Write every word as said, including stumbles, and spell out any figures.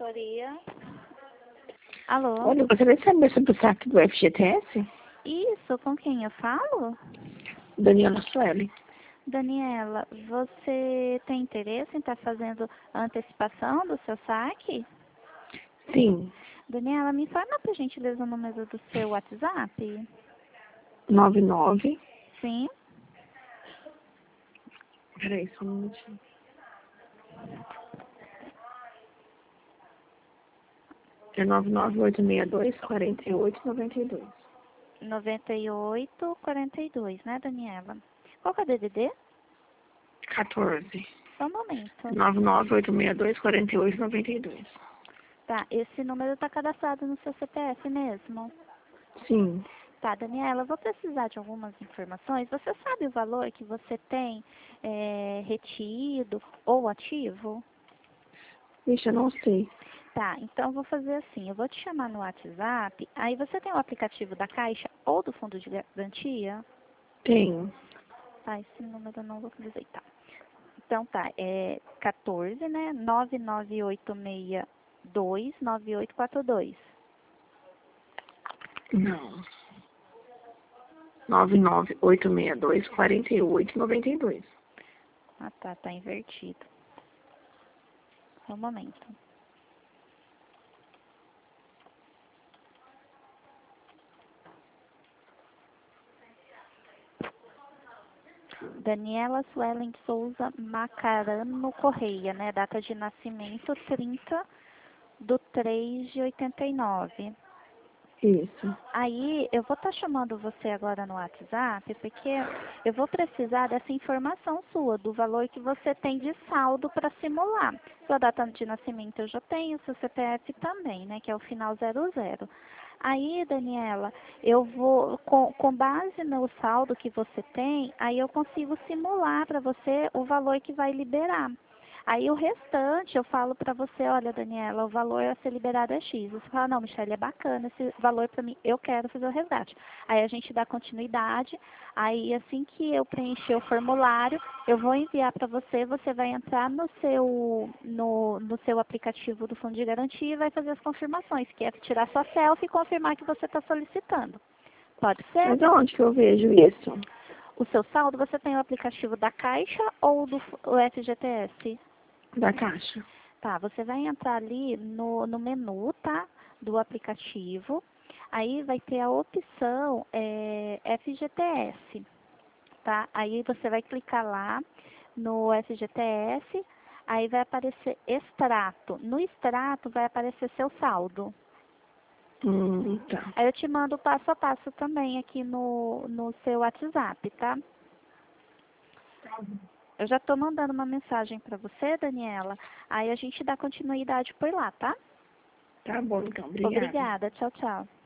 assessoria. Alô? Olha, eu gostaria de saber sobre o saque do F G T S. Isso, com quem eu falo? Daniela Sueli. Daniela, você tem interesse em estar fazendo a antecipação do seu saque? Sim. Daniela, me informa por gentileza o número do seu WhatsApp. nove nove. Sim? Peraí, só um minutinho. É nove nove oito seis dois, quatro oito nove dois. noventa e oito, quarenta e dois, né, Daniela? Qual que é o D D D? quatorze. Só um momento. nove nove oito seis dois, quatro oito nove dois. Tá, esse número está cadastrado no seu C P F mesmo? Sim. Tá, Daniela, eu vou precisar de algumas informações. Você sabe o valor que você tem é, retido ou ativo? Vixe, eu não sei. Tá, então eu vou fazer assim, eu vou te chamar no WhatsApp, aí você tem o aplicativo da Caixa ou do Fundo de Garantia? Tenho. Tá, esse número eu não vou dizer, tá. Então tá, é quatorze, né, nove nove oito seis dois, nove oito quatro dois. Não. nove nove oito seis dois, quatro oito nove dois. Ah tá, tá invertido. Só um momento. Daniela Suelen Souza Macarano Correia, né? Data de nascimento trinta de três de oitenta e nove. Isso. Aí, eu vou estar chamando você agora no WhatsApp, porque eu vou precisar dessa informação sua, do valor que você tem de saldo para simular. Sua data de nascimento eu já tenho, seu C P F também, né? Que é o final zero zero. Aí, Daniela, eu vou, com, com base no saldo que você tem, aí eu consigo simular para você o valor que vai liberar. Aí o restante eu falo para você, olha, Daniela, o valor a ser liberado é X. Você fala, não, Michelle, é bacana esse valor para mim, eu quero fazer o resgate. Aí a gente dá continuidade, aí assim que eu preencher o formulário, eu vou enviar para você, você vai entrar no seu, no, no seu aplicativo do Fundo de Garantia e vai fazer as confirmações, que é tirar sua selfie e confirmar que você está solicitando. Pode ser? Mas aonde que eu vejo isso? O seu saldo, você tem o aplicativo da Caixa ou do o F G T S? Da Caixa. Tá, você vai entrar ali no, no menu, tá? Do aplicativo. Aí vai ter a opção é, F G T S, tá? Aí você vai clicar lá no F G T S, aí vai aparecer extrato. No extrato vai aparecer seu saldo. Hum, tá. Aí eu te mando passo a passo também aqui no, no seu WhatsApp, tá? Eu já estou mandando uma mensagem para você, Daniela. Aí a gente dá continuidade por lá, tá? Tá bom, então. Obrigada. Obrigada. Tchau, tchau.